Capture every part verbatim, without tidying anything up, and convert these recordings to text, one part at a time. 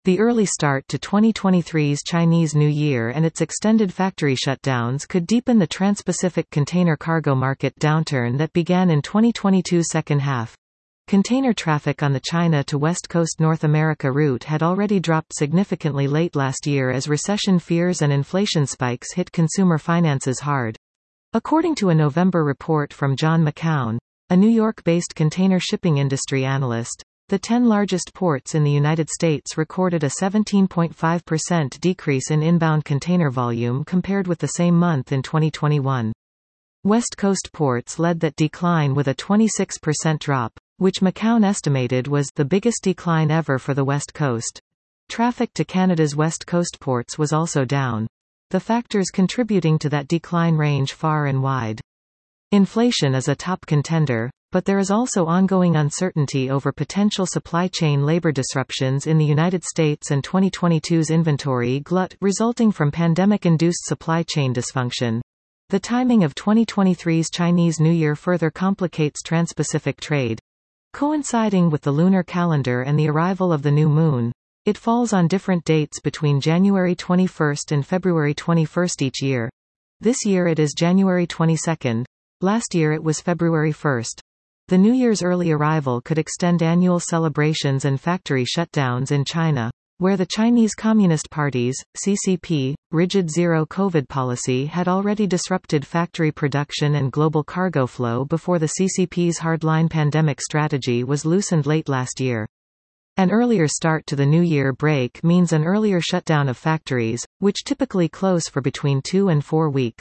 The early start to twenty twenty-three's Chinese New Year and its extended factory shutdowns could deepen the Trans-Pacific container cargo market downturn that began in twenty twenty-two's second half. Container traffic on the China to West Coast North America route had already dropped significantly late last year as recession fears and inflation spikes hit consumer finances hard. According to a November report from John McCown, a New York-based container shipping industry analyst, the ten largest ports in the United States recorded a seventeen point five percent decrease in inbound container volume compared with the same month in twenty twenty-one. West Coast ports led that decline with a twenty-six percent drop, which McCown estimated was the biggest decline ever for the West Coast. Traffic to Canada's West Coast ports was also down. The factors contributing to that decline range far and wide. Inflation is a top contender, but there is also ongoing uncertainty over potential supply chain labor disruptions in the United States and twenty twenty-two's inventory glut resulting from pandemic-induced supply chain dysfunction. The timing of twenty twenty-three's Chinese New Year further complicates Trans-Pacific trade. Coinciding with the lunar calendar and the arrival of the new moon, it falls on different dates between January twenty-first and February twenty-first each year. This year it is January twenty-second. Last year it was February first. The New Year's early arrival could extend annual celebrations and factory shutdowns in China, where the Chinese Communist Party's, C C P, rigid zero-COVID policy had already disrupted factory production and global cargo flow before the C C P's hardline pandemic strategy was loosened late last year. An earlier start to the New Year break means an earlier shutdown of factories, which typically close for between two and four weeks.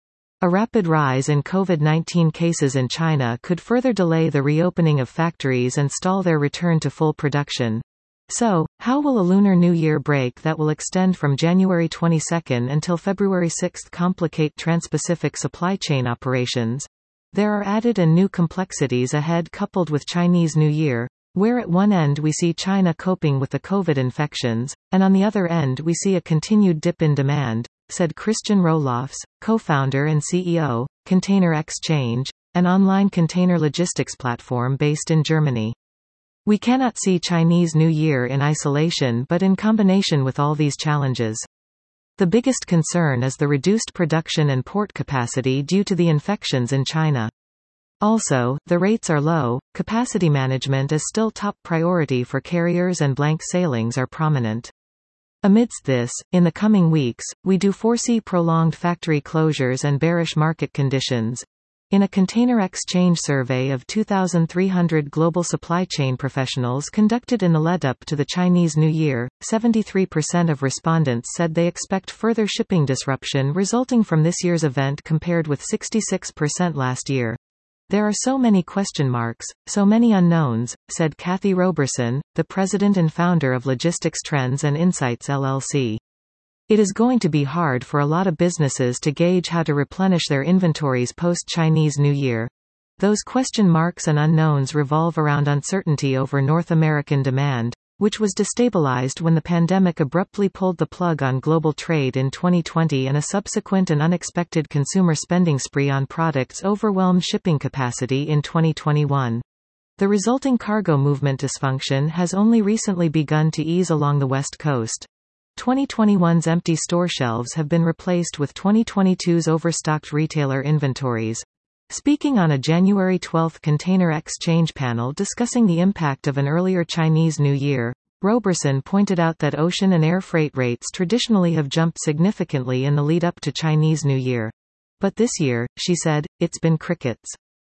A rapid rise in COVID nineteen cases in China could further delay the reopening of factories and stall their return to full production. So, how will a Lunar New Year break that will extend from January twenty-second until February sixth complicate Trans-Pacific supply chain operations? There are added and new complexities ahead coupled with Chinese New Year, where at one end we see China coping with the COVID infections, and on the other end we see a continued dip in demand, said Christian Roelofs, co-founder and C E O, Container Exchange, an online container logistics platform based in Germany. We cannot see Chinese New Year in isolation but in combination with all these challenges. The biggest concern is the reduced production and port capacity due to the infections in China. Also, the rates are low, capacity management is still top priority for carriers and blank sailings are prominent. Amidst this, in the coming weeks, we do foresee prolonged factory closures and bearish market conditions. In a Container Exchange survey of two thousand three hundred global supply chain professionals conducted in the lead-up to the Chinese New Year, seventy-three percent of respondents said they expect further shipping disruption resulting from this year's event compared with sixty-six percent last year. There are so many question marks, so many unknowns, said Kathy Roberson, the president and founder of Logistics Trends and Insights L L C. It is going to be hard for a lot of businesses to gauge how to replenish their inventories post-Chinese New Year. Those question marks and unknowns revolve around uncertainty over North American demand, which was destabilized when the pandemic abruptly pulled the plug on global trade in twenty twenty and a subsequent and unexpected consumer spending spree on products overwhelmed shipping capacity in twenty twenty-one. The resulting cargo movement dysfunction has only recently begun to ease along the West Coast. twenty twenty-one's empty store shelves have been replaced with twenty twenty-two's overstocked retailer inventories. Speaking on a January twelfth Container Exchange panel discussing the impact of an earlier Chinese New Year, Roberson pointed out that ocean and air freight rates traditionally have jumped significantly in the lead-up to Chinese New Year. But this year, she said, it's been crickets.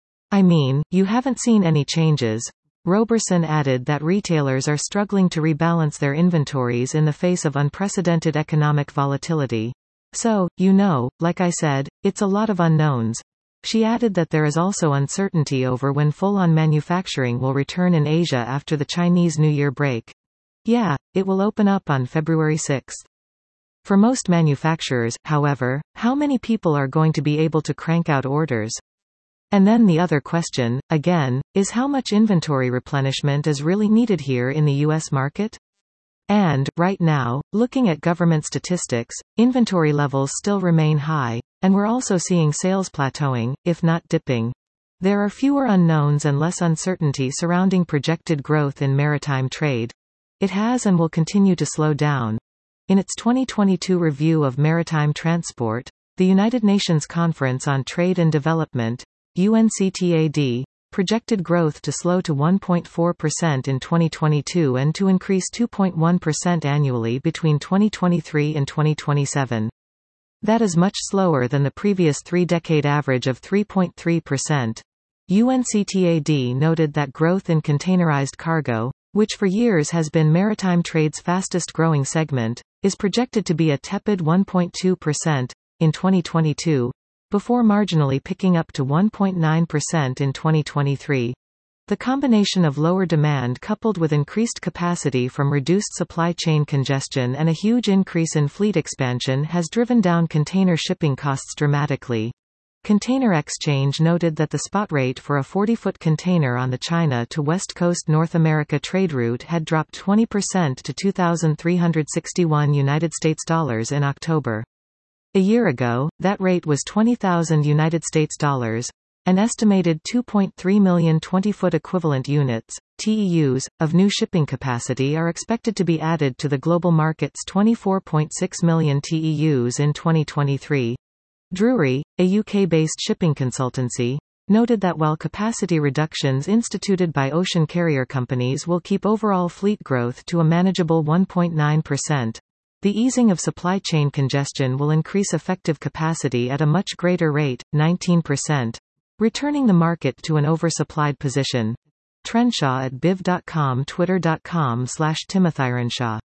I mean, you haven't seen any changes. Roberson added that retailers are struggling to rebalance their inventories in the face of unprecedented economic volatility. So, you know, like I said, it's a lot of unknowns. She added that there is also uncertainty over when full-on manufacturing will return in Asia after the Chinese New Year break. Yeah, it will open up on February sixth. For most manufacturers, however, how many people are going to be able to crank out orders? And then the other question, again, is how much inventory replenishment is really needed here in the U S market? And, right now, looking at government statistics, inventory levels still remain high, and we're also seeing sales plateauing, if not dipping. There are fewer unknowns and less uncertainty surrounding projected growth in maritime trade. It has and will continue to slow down. In its twenty twenty-two review of maritime transport, the United Nations Conference on Trade and Development, U N C T A D, projected growth to slow to one point four percent in twenty twenty-two and to increase two point one percent annually between twenty twenty-three and twenty twenty-seven. That is much slower than the previous three-decade average of three point three percent. U N C T A D noted that growth in containerized cargo, which for years has been maritime trade's fastest-growing segment, is projected to be a tepid one point two percent in twenty twenty-two, before marginally picking up to one point nine percent in twenty twenty-three. The combination of lower demand coupled with increased capacity from reduced supply chain congestion and a huge increase in fleet expansion has driven down container shipping costs dramatically. Container Exchange noted that the spot rate for a forty-foot container on the China to West Coast North America trade route had dropped twenty percent to two thousand three hundred sixty-one United States dollars in October. A year ago, that rate was twenty thousand United States dollars. An estimated two point three million twenty-foot equivalent units, T E Us, of new shipping capacity are expected to be added to the global market's twenty-four point six million T E Us in twenty twenty-three. Drewry, a U K-based shipping consultancy, noted that while capacity reductions instituted by ocean carrier companies will keep overall fleet growth to a manageable one point nine percent, the easing of supply chain congestion will increase effective capacity at a much greater rate, nineteen percent, returning the market to an oversupplied position. Trenshaw at biv dot com, twitter dot com slash timothy renshaw